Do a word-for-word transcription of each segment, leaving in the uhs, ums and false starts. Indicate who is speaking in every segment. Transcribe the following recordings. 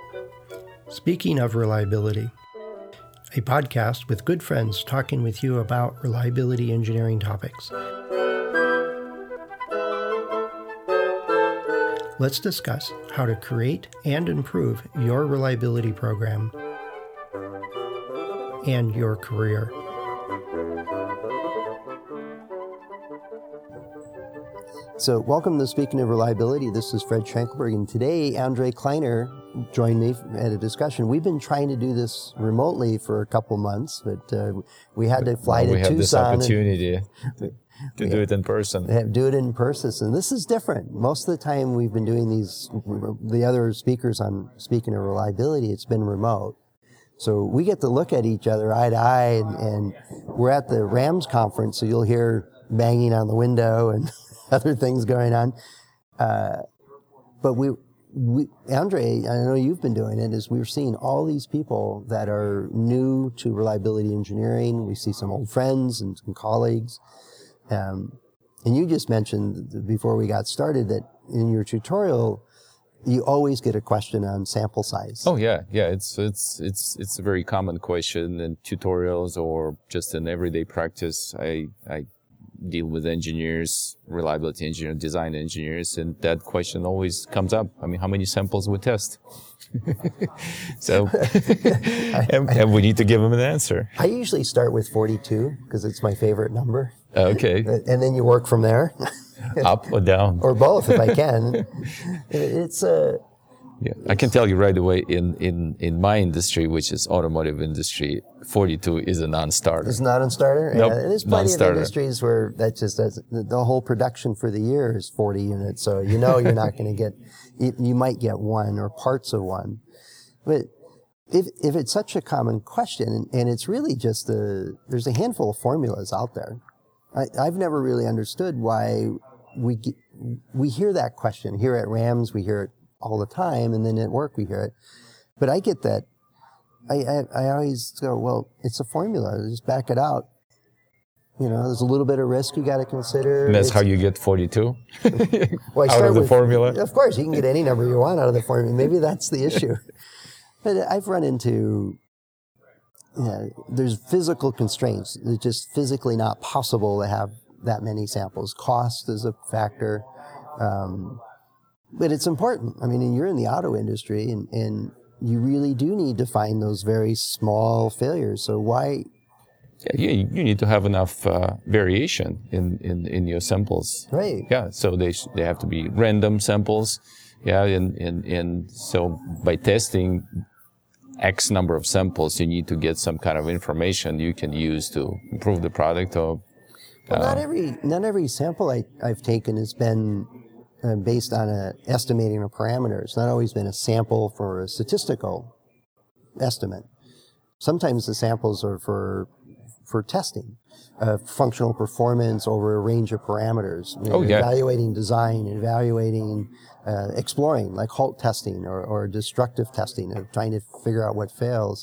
Speaker 1: Speaking of reliability, a podcast with good friends talking with you about reliability engineering topics. Let's discuss how to create and improve your reliability program and your career.
Speaker 2: So welcome to Speaking of Reliability. This is Fred Schenkelberg, and today Andre Kleiner joined me at a discussion. We've been trying to do this remotely for a couple months, but uh, we had to fly
Speaker 3: well,
Speaker 2: to Tucson.
Speaker 3: We have this opportunity to, to do it in person.
Speaker 2: Have, do it in person, and this is different. Most of the time we've been doing these, the other speakers on Speaking of Reliability, it's been remote. So we get to look at each other eye to eye, and, and we're at the RAMS conference, so you'll hear banging on the window and other things going on. Uh, but we, we, Andre, I know you've been doing it, is we're seeing all these people that are new to reliability engineering. We see some old friends and some colleagues. Um, and you just mentioned before we got started that in your tutorial, you always get a question on sample size.
Speaker 3: Oh yeah, yeah. It's it's it's it's a very common question in tutorials or just in everyday practice. I I deal with engineers, reliability engineers, design engineers, and that question always comes up. I mean, how many samples we test? so, and, and we need to give them an answer.
Speaker 2: I usually start with forty-two because it's my favorite number.
Speaker 3: Okay.
Speaker 2: And then you work from there.
Speaker 3: Up or down?
Speaker 2: Or both, if I can. It's a... Uh,
Speaker 3: yeah, I can tell you right away, in, in, in my industry, which is automotive industry, forty-two is a non-starter.
Speaker 2: It's not a starter?
Speaker 3: Nope,
Speaker 2: yeah, there's plenty
Speaker 3: non-starter.
Speaker 2: of industries where that just does, the whole production for the year is forty units, so you know you're not going to get, you, you might get one or parts of one. But if if it's such a common question, and, and it's really just a, there's a handful of formulas out there. I, I've never really understood why we get, we hear that question. Here at RAMS, we hear it all the time, and then at work we hear it. But I get that. I, I, I always go, well, it's a formula. Just back it out. You know, there's a little bit of risk you got to consider.
Speaker 3: And that's
Speaker 2: it's,
Speaker 3: how you get forty-two
Speaker 2: well,
Speaker 3: out of the
Speaker 2: with,
Speaker 3: formula?
Speaker 2: Of course, you can get any number you want out of the formula. Maybe that's the issue. But I've run into, you know, there's physical constraints. It's just physically not possible to have that many samples. Cost is a factor. Um, But it's important. I mean, you're in the auto industry, and, and you really do need to find those very small failures. So why?
Speaker 3: Yeah, you, you need to have enough uh, variation in, in, in your samples.
Speaker 2: Right.
Speaker 3: Yeah, so they sh- they have to be random samples. Yeah, and, and, and so by testing X number of samples, you need to get some kind of information you can use to improve the product. Or, uh,
Speaker 2: well, not every not every sample I, I've taken has been Uh, based on a estimating of parameters. It's not always been a sample for a statistical estimate. Sometimes the samples are for for testing, uh, functional performance over a range of parameters. You know,
Speaker 3: oh, yeah.
Speaker 2: Evaluating design, evaluating, uh, exploring, like halt testing or, or destructive testing, of trying to figure out what fails.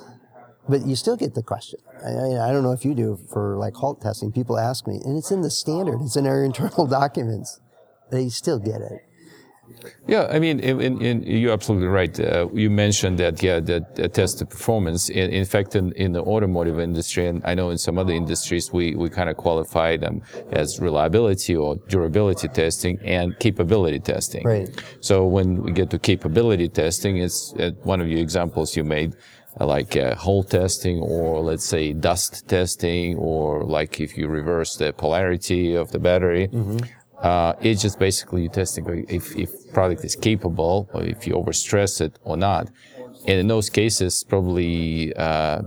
Speaker 2: But you still get the question. I, I don't know if you do for like halt testing. People ask me, and it's in the standard. It's in our internal documents. They still get it.
Speaker 3: Yeah, I mean, in, in, you're absolutely right. Uh, you mentioned that, yeah, that uh, test the performance. In, in fact, in, in the automotive industry, and I know in some other industries, we, we kind of qualify them as reliability or durability testing and capability testing.
Speaker 2: Right.
Speaker 3: So when we get to capability testing, it's uh, one of your examples you made, uh, like uh, hole testing, or let's say dust testing, or like if you reverse the polarity of the battery. Mm-hmm. Uh, it's just basically testing if, if product is capable, or if you overstress it or not. And in those cases, probably, uh,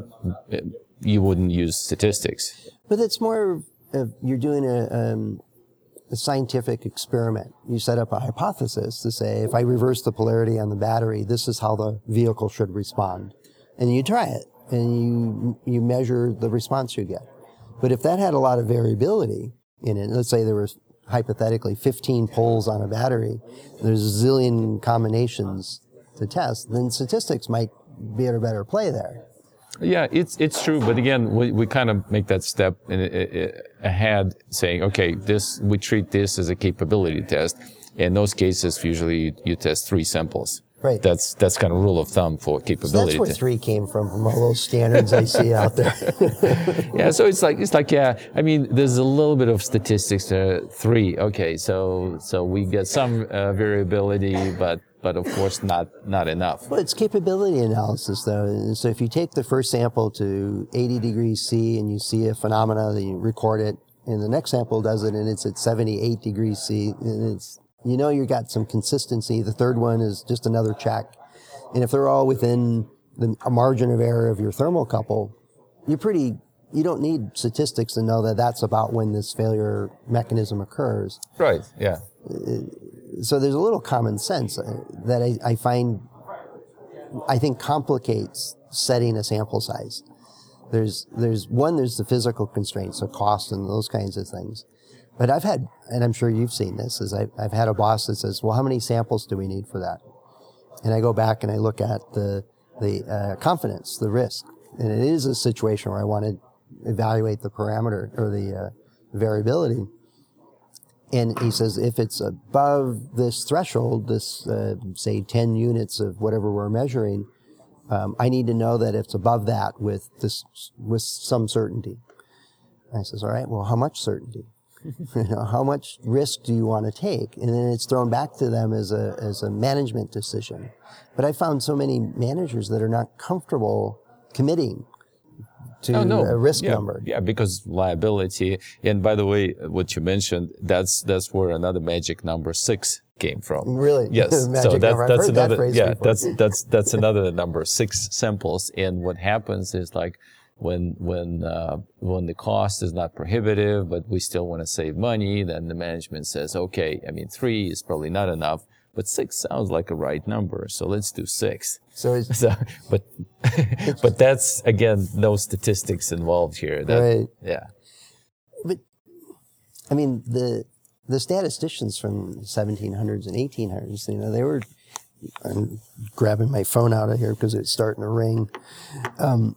Speaker 3: you wouldn't use statistics.
Speaker 2: But it's more of, you're doing a, um, a scientific experiment. You set up a hypothesis to say, if I reverse the polarity on the battery, this is how the vehicle should respond. And you try it, and you, you measure the response you get. But if that had a lot of variability in it, let's say there was hypothetically fifteen poles on a battery, there's a zillion combinations to test, then statistics might be at a better play there.
Speaker 3: Yeah, it's it's true, but again, we, we kind of make that step in, in, ahead, saying, okay, this we treat this as a capability test. In those cases, usually you, you test three samples.
Speaker 2: Right.
Speaker 3: That's that's kind of rule of thumb for
Speaker 2: So
Speaker 3: capability.
Speaker 2: that's where three came from, from all those standards I see out there.
Speaker 3: Yeah, so it's like it's like yeah. I mean, there's a little bit of statistics. Uh, three, okay. So so we get some uh, variability, but but of course not not enough.
Speaker 2: Well, it's capability analysis, though. And so if you take the first sample to eighty degrees C and you see a phenomena, then you record it, and the next sample does it, and it's at seventy-eight degrees C, and it's, you know, you got some consistency. The third one is just another check. And if they're all within the a margin of error of your thermocouple, you're pretty, you don't need statistics to know that that's about when this failure mechanism occurs.
Speaker 3: Right, yeah.
Speaker 2: So there's a little common sense that I, I find, I think complicates setting a sample size. There's, there's one, there's the physical constraints, so cost and those kinds of things. But I've had, and I'm sure you've seen this, is I've, I've had a boss that says, well, how many samples do we need for that? And I go back and I look at the, the uh, confidence, the risk. And it is a situation where I want to evaluate the parameter or the uh, variability. And he says, if it's above this threshold, this, uh, say, ten units of whatever we're measuring, um, I need to know that it's above that with this, with some certainty. And I says, all right, well, how much certainty? You know, how much risk do you want to take? And then it's thrown back to them as a, as a management decision. But I found so many managers that are not comfortable committing to
Speaker 3: oh, no.
Speaker 2: a risk
Speaker 3: yeah,
Speaker 2: number.
Speaker 3: Yeah, because liability. And by the way, what you mentioned, that's that's where another magic number six came from.
Speaker 2: Really?
Speaker 3: Yes.
Speaker 2: Magic
Speaker 3: so that's
Speaker 2: number. I've
Speaker 3: that's
Speaker 2: heard
Speaker 3: another.
Speaker 2: that phrase
Speaker 3: yeah,
Speaker 2: before.
Speaker 3: that's that's that's another number, six samples. And what happens is like when when uh, when the cost is not prohibitive, but we still want to save money, then the management says, okay, I mean three is probably not enough. But six sounds like a right number, so let's do six.
Speaker 2: So, it's,
Speaker 3: so but but that's again no statistics involved here. That,
Speaker 2: right.
Speaker 3: Yeah.
Speaker 2: But I mean the the statisticians from seventeen hundreds and eighteen hundreds, you know, they were. I'm grabbing my phone out of here because it's starting to ring. Um,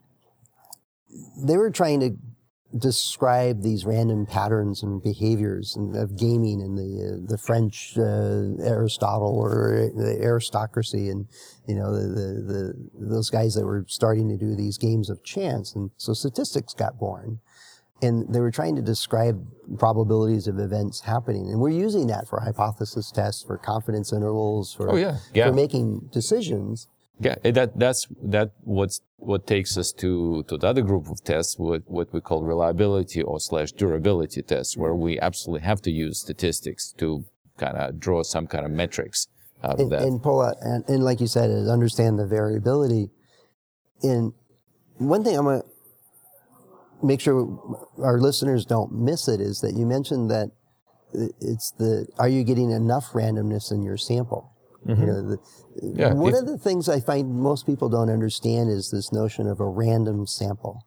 Speaker 2: they were trying to describe these random patterns and behaviors and, of gaming in the uh, the French uh, Aristotle or the aristocracy, and you know the, the the those guys that were starting to do these games of chance, and so statistics got born, and they were trying to describe probabilities of events happening, and we're using that for hypothesis tests, for confidence intervals, for
Speaker 3: oh, yeah. Yeah.
Speaker 2: for making decisions.
Speaker 3: Yeah, that that's that what's what takes us to to the other group of tests, what what we call reliability or slash durability tests, where we absolutely have to use statistics to kind of draw some kind of metrics out
Speaker 2: and,
Speaker 3: of that.
Speaker 2: And pull out, and, and like you said, is understand the variability. And one thing I'm gonna make sure our listeners don't miss it is that you mentioned that it's the are you getting enough randomness in your sample? Mm-hmm. You know, the,
Speaker 3: yeah,
Speaker 2: one
Speaker 3: if,
Speaker 2: of the things I find most people don't understand is this notion of a random sample.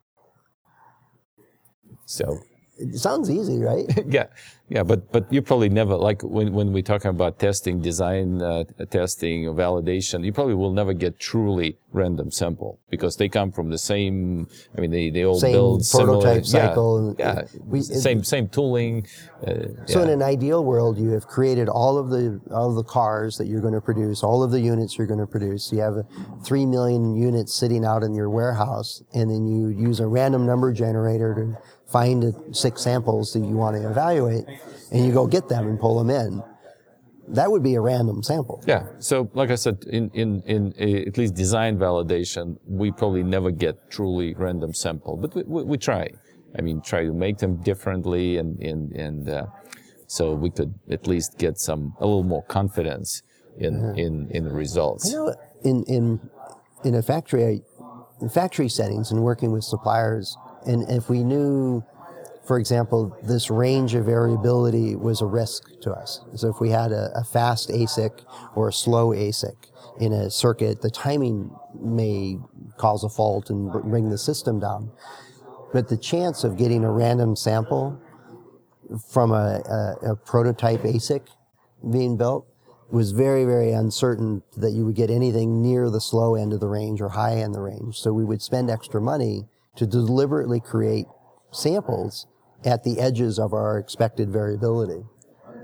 Speaker 3: So
Speaker 2: it sounds easy, right?
Speaker 3: yeah, yeah, but but you probably never, like when when we talk about testing, design uh, testing, or validation, you probably will never get truly random sample because they come from the same. I mean, they they all
Speaker 2: same
Speaker 3: build
Speaker 2: prototype
Speaker 3: similar,
Speaker 2: cycle.
Speaker 3: Yeah, yeah
Speaker 2: we,
Speaker 3: same
Speaker 2: it,
Speaker 3: same tooling. Uh,
Speaker 2: so
Speaker 3: yeah.
Speaker 2: in an ideal world, you have created all of the all of the cars that you're going to produce, all of the units you're going to produce. You have a three million units sitting out in your warehouse, and then you use a random number generator to find six samples that you want to evaluate, and you go get them and pull them in. That would be a random sample.
Speaker 3: Yeah. So, like I said, in in in a, at least design validation, we probably never get truly random sample, but we we, we try. I mean, try to make them differently, and and and uh, so we could at least get some a little more confidence in yeah. in in the results.
Speaker 2: I know in in in a factory, in factory settings, and working with suppliers. And if we knew, for example, this range of variability was a risk to us. So if we had a, a fast A S I C or a slow A S I C in a circuit, the timing may cause a fault and bring the system down. But the chance of getting a random sample from a, a, a prototype A S I C being built was very, very uncertain that you would get anything near the slow end of the range or high end of the range. So we would spend extra money to deliberately create samples at the edges of our expected variability.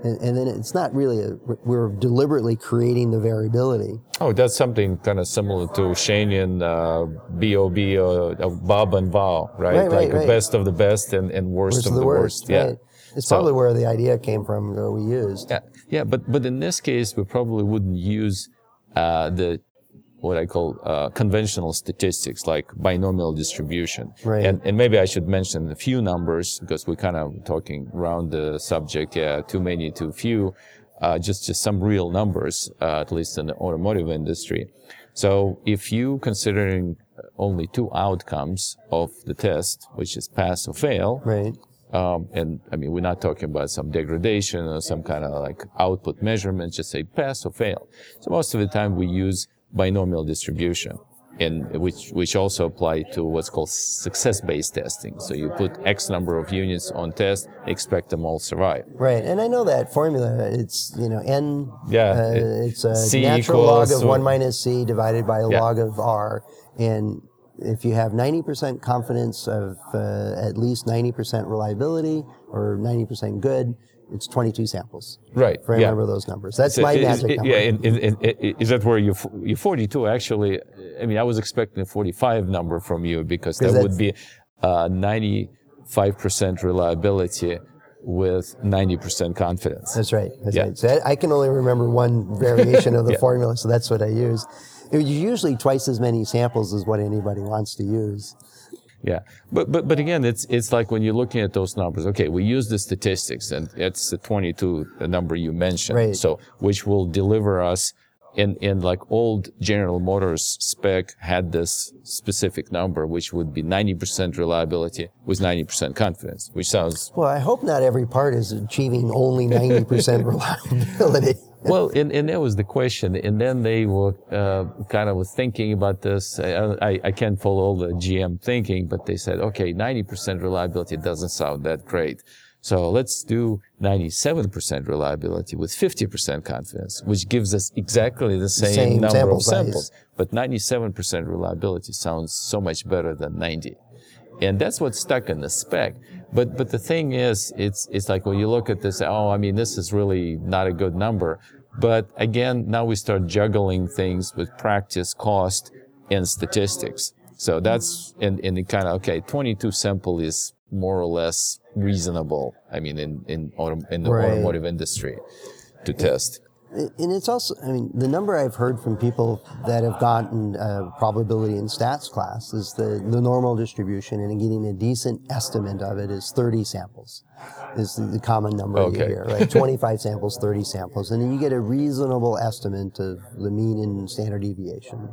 Speaker 2: And, and then it's not really a, we're deliberately creating the variability.
Speaker 3: Oh, that's something kind of similar to Shanian uh, B O B, uh, Bob and Val, right?
Speaker 2: Right, right,
Speaker 3: like
Speaker 2: right.
Speaker 3: the best of the best and, and worst,
Speaker 2: Worst
Speaker 3: of
Speaker 2: of
Speaker 3: the
Speaker 2: the
Speaker 3: worst.
Speaker 2: worst,
Speaker 3: Yeah.
Speaker 2: right. It's
Speaker 3: So-
Speaker 2: probably where the idea came from that we used.
Speaker 3: Yeah, yeah, but but in this case, we probably wouldn't use uh, the what I call uh, conventional statistics, like binomial distribution.
Speaker 2: Right.
Speaker 3: And and maybe I should mention a few numbers because we're kind of talking around the subject. Yeah, too many, too few. Uh, just just some real numbers, uh, at least in the automotive industry. So if you considering only two outcomes of the test, which is pass or fail.
Speaker 2: Right.
Speaker 3: Um, and I mean, we're not talking about some degradation or some kind of like output measurement, just say pass or fail. So most of the time we use binomial distribution, in which, which also apply to what's called success-based testing. So you put X number of units on test, expect them all survive.
Speaker 2: Right, and I know that formula. It's, you know, n.
Speaker 3: Yeah,
Speaker 2: Uh,
Speaker 3: it-
Speaker 2: it's a
Speaker 3: C
Speaker 2: natural log
Speaker 3: equals
Speaker 2: of one
Speaker 3: so-
Speaker 2: minus c divided by a
Speaker 3: Yeah.
Speaker 2: log of r, and if you have ninety percent confidence of uh, at least ninety percent reliability or ninety percent good, it's twenty-two samples.
Speaker 3: Right.
Speaker 2: If I
Speaker 3: yeah.
Speaker 2: remember those numbers. That's
Speaker 3: So
Speaker 2: my
Speaker 3: is-
Speaker 2: magic
Speaker 3: is-
Speaker 2: number.
Speaker 3: Yeah, in, in, in, in- is that where you you forty-two actually? I mean, I was expecting a forty-five number from you because that
Speaker 2: Because
Speaker 3: would be uh, ninety-five percent reliability with ninety percent confidence.
Speaker 2: That's right. That's
Speaker 3: Yeah.
Speaker 2: right. So I, I can only remember one variation of the
Speaker 3: Yeah.
Speaker 2: formula, so that's what I use. It was usually twice as many samples as what anybody wants to use.
Speaker 3: Yeah, but but but again, it's it's like when you're looking at those numbers. Okay, we use the statistics, and it's the twenty-two, the number you mentioned.
Speaker 2: Right.
Speaker 3: So which will deliver us in in like old General Motors spec had this specific number, which would be ninety percent reliability with ninety percent confidence, which sounds
Speaker 2: Well, I hope not every part is achieving only ninety percent reliability.
Speaker 3: well, and, and that was the question. And then they were uh, kind of thinking about this. I, I, I can't follow all the G M thinking, but they said, okay, ninety percent reliability doesn't sound that great. So let's do ninety-seven percent reliability with fifty percent confidence, which gives us exactly the same,
Speaker 2: Same
Speaker 3: number
Speaker 2: sample
Speaker 3: of
Speaker 2: size.
Speaker 3: samples. But ninety-seven percent reliability sounds so much better than ninety. And that's what's stuck in the spec. But but the thing is, it's it's like when you look at this, oh, I mean, this is really not a good number. But again, now we start juggling things with practice, cost, and statistics. So that's in in the kind of okay, twenty-two sample is more or less reasonable. I mean, in in autom- in the
Speaker 2: Right.
Speaker 3: automotive industry to test.
Speaker 2: And it's also, I mean, the number I've heard from people that have gotten uh, probability in stats class is the, the normal distribution, and getting a decent estimate of it is thirty samples is the, the common number
Speaker 3: Okay.
Speaker 2: you hear, right? twenty-five samples, thirty samples, and then you get a reasonable estimate of the mean and standard deviation.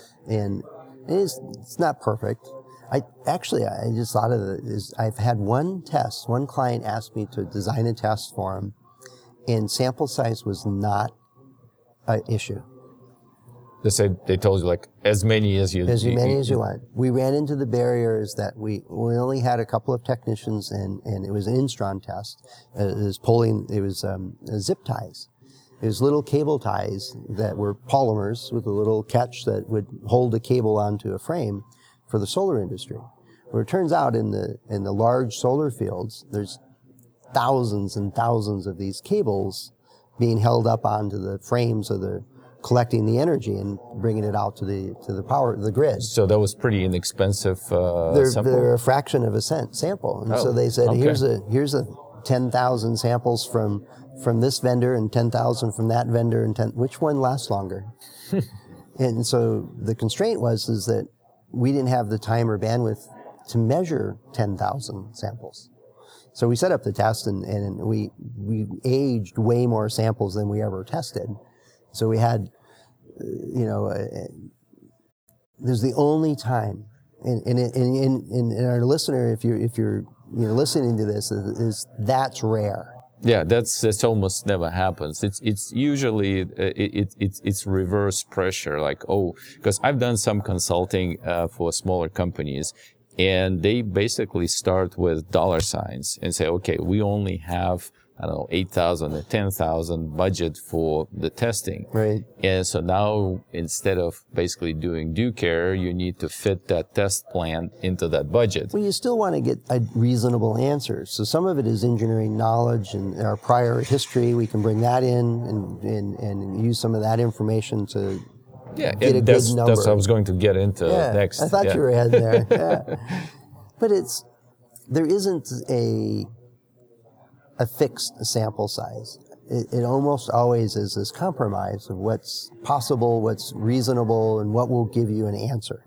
Speaker 2: And it is, it's not perfect. I actually, I just thought of it is I've had one test, one client asked me to design a test for him, and sample size was not an issue.
Speaker 3: They said they told you like as many as you
Speaker 2: As many as you want. We ran into the barriers that we we only had a couple of technicians, and, and it was an Instron test. Uh, It was pulling, it was um, zip ties. It was little cable ties that were polymers with a little catch that would hold a cable onto a frame for the solar industry. Well, it turns out in the in the large solar fields, there's thousands and thousands of these cables being held up onto the frames of the collecting the energy and bringing it out to the to the power the grid.
Speaker 3: So that was pretty inexpensive uh,
Speaker 2: They're,
Speaker 3: sample.
Speaker 2: they're a fraction of a cent sample, and
Speaker 3: Oh,
Speaker 2: so they said,
Speaker 3: okay.
Speaker 2: here's a here's a ten thousand samples from from this vendor and ten thousand from that vendor, and ten, which one lasts longer? And so the constraint was is that we didn't have the time or bandwidth to measure ten thousand samples. So we set up the test, and, and we we aged way more samples than we ever tested. So we had, uh, you know, uh, there's the only time, and and and, and, and our listener, if you're if you're you know listening to this, is, is that's rare.
Speaker 3: Yeah, that's that's almost never happens. It's it's usually uh, it, it it's it's reverse pressure. Like oh, because I've done some consulting uh, for smaller companies, and they basically start with dollar signs and say, okay, we only have I don't know, eight thousand or ten thousand budget for the testing.
Speaker 2: Right.
Speaker 3: And so now, instead of basically doing due care, you need to fit that test plan into that budget.
Speaker 2: Well, you still want to get a reasonable answer. So some of it is engineering knowledge and our prior history. We can bring that in and, and, and use some of that information to
Speaker 3: yeah,
Speaker 2: get a
Speaker 3: that's,
Speaker 2: good number.
Speaker 3: That's what I was going to get into
Speaker 2: yeah,
Speaker 3: next.
Speaker 2: I thought
Speaker 3: yeah.
Speaker 2: you were heading there. Yeah. But it's, there isn't a, a fixed sample size. It, it almost always is this compromise of what's possible, what's reasonable, and what will give you an answer.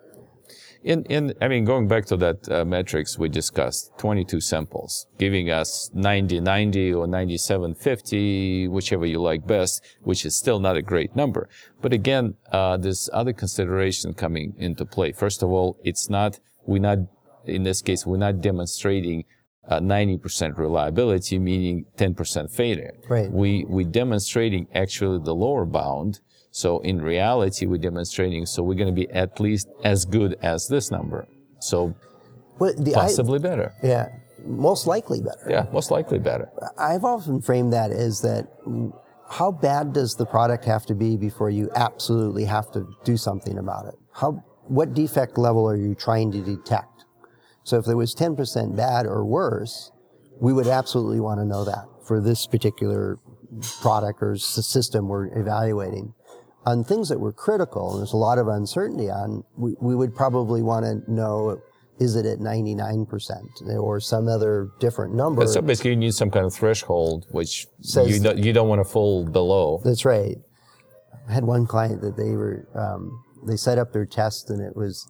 Speaker 3: In, in, I mean, going back to that uh, metrics we discussed, twenty-two samples, giving us ninety ninety or ninety-seven fifty, whichever you like best, which is still not a great number. But again, uh, there's other consideration coming into play. First of all, it's not, we're not, in this case, we're not demonstrating uh, ninety percent reliability, meaning ten percent failure.
Speaker 2: Right.
Speaker 3: We, we're demonstrating actually the lower bound. So in reality, we're demonstrating, so we're going to be at least as good as this number. So
Speaker 2: But the,
Speaker 3: possibly
Speaker 2: I,
Speaker 3: better.
Speaker 2: Yeah, most likely better.
Speaker 3: Yeah, most likely better.
Speaker 2: I've often framed that as that, how bad does the product have to be before you absolutely have to do something about it? How, what defect level are you trying to detect? So if there was ten percent bad or worse, we would absolutely want to know that for this particular product or system we're evaluating. On things that were critical, and there's a lot of uncertainty on, we, we would probably want to know, is it at ninety-nine percent or some other different number?
Speaker 3: But so basically you need some kind of threshold, which
Speaker 2: Says,
Speaker 3: you don't, you don't want to fall below.
Speaker 2: That's right. I had one client that they were, um, they set up their test, and it was,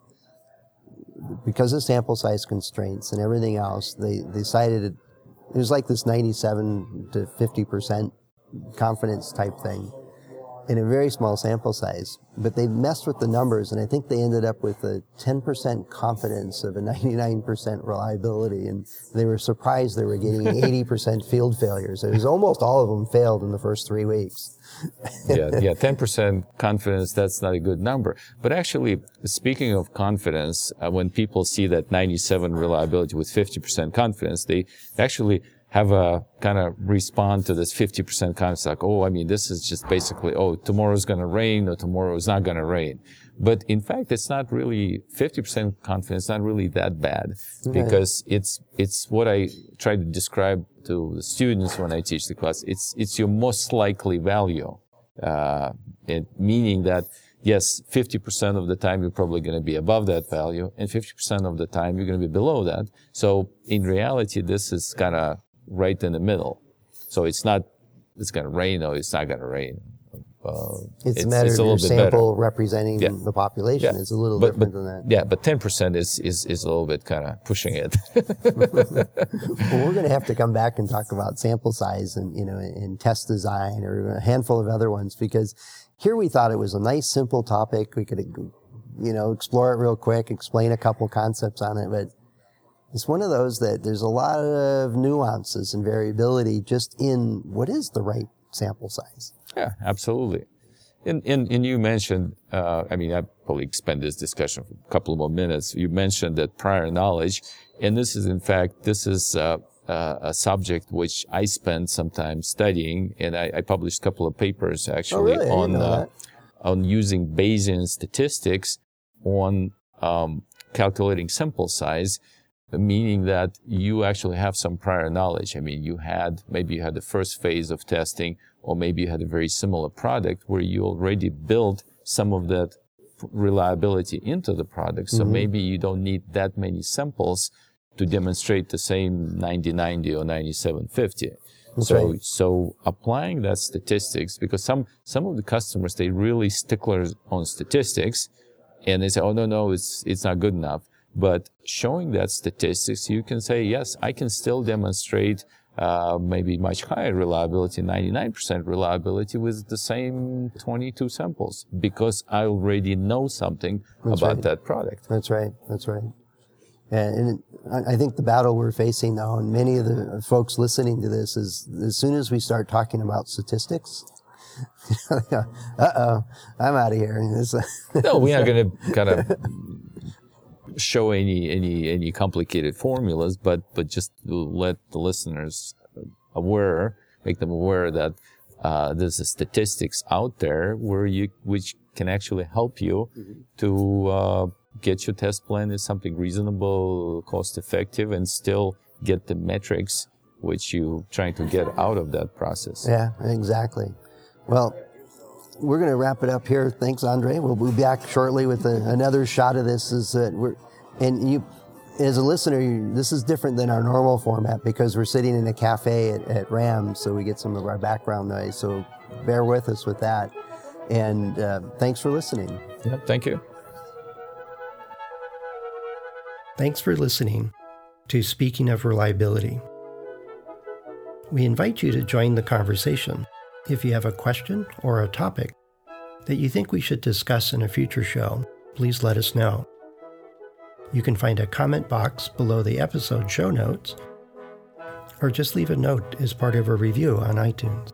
Speaker 2: because of sample size constraints and everything else, they, they decided it, it was like this ninety-seven to fifty percent confidence type thing in a very small sample size. But they messed with the numbers, and I think they ended up with a ten percent confidence of a ninety-nine percent reliability, and they were surprised they were getting eighty percent field failures. It was almost all of them failed in the first three weeks.
Speaker 3: yeah, yeah, ten percent confidence, that's not a good number. But actually, speaking of confidence, uh, when people see that ninety-seven reliability with fifty percent confidence, they actually have a kind of respond to this fifty percent confidence, like, oh, I mean, this is just basically, oh, tomorrow's going to rain or tomorrow is not going to rain. But in fact, it's not really, fifty percent confidence, not really that bad, because right. it's, it's what I try to describe to the students when I teach the class. It's, it's your most likely value, uh, it, meaning that, yes, fifty percent of the time you're probably going to be above that value, and fifty percent of the time you're going to be below that. So in reality, this is kind of right in the middle. So it's not, it's going to rain or it's not going to rain. Uh,
Speaker 2: it's, it's a matter it's of your sample better. representing yeah. the population.
Speaker 3: Yeah.
Speaker 2: It's a little
Speaker 3: but,
Speaker 2: different
Speaker 3: but,
Speaker 2: than that.
Speaker 3: Yeah, but ten percent is, is, is a little bit kind of pushing it.
Speaker 2: Well, we're going to have to come back and talk about sample size and, you know, and test design or a handful of other ones, because here we thought it was a nice, simple topic. We could, you know, explore it real quick, explain a couple concepts on it, but it's one of those that there's a lot of nuances and variability just in what is the right sample size.
Speaker 3: Yeah, absolutely. And, and, and you mentioned, uh, I mean, I probably expand this discussion for a couple more minutes. You mentioned that prior knowledge, and this is, in fact, this is uh, uh, a subject which I spend some time studying, and I, I published a couple of papers actually
Speaker 2: oh, really?
Speaker 3: on uh, on using Bayesian statistics on um, calculating sample size, meaning that you actually have some prior knowledge. I mean, you had, maybe you had the first phase of testing, or maybe you had a very similar product where you already built some of that reliability into the product. So mm-hmm. maybe you don't need that many samples to demonstrate the same ninety ninety or ninety-seven fifty.
Speaker 2: That's
Speaker 3: so,
Speaker 2: right.
Speaker 3: so applying that statistics, because some, some of the customers, they really sticklers on statistics, and they say, oh, no, no, it's, it's not good enough. But showing that statistics, you can say, yes, I can still demonstrate uh, maybe much higher reliability, ninety-nine percent reliability with the same twenty-two samples, because I already know something
Speaker 2: That's
Speaker 3: about
Speaker 2: right.
Speaker 3: that product.
Speaker 2: That's right. That's right. And I think the battle we're facing now, and many of the folks listening to this, is as soon as we start talking about statistics, uh-oh, I'm out of here.
Speaker 3: No, we aren't going to kind of show any any any complicated formulas, but but just let the listeners aware, make them aware that uh, there's a statistics out there where you, which can actually help you mm-hmm. to uh, get your test plan is something reasonable, cost effective, and still get the metrics which you're trying to get out of that process.
Speaker 2: Yeah, exactly. Well, we're going to wrap it up here. Thanks, Andre. We'll be back shortly with a, another shot of this. Is that we're and you, as a listener, you, this is different than our normal format because we're sitting in a cafe at, at Rams, so we get some of our background noise. So bear with us with that. And uh, thanks for listening.
Speaker 3: Yeah, thank you.
Speaker 1: Thanks for listening to Speaking of Reliability. We invite you to join the conversation. If you have a question or a topic that you think we should discuss in a future show, please let us know. You can find a comment box below the episode show notes, or just leave a note as part of a review on iTunes.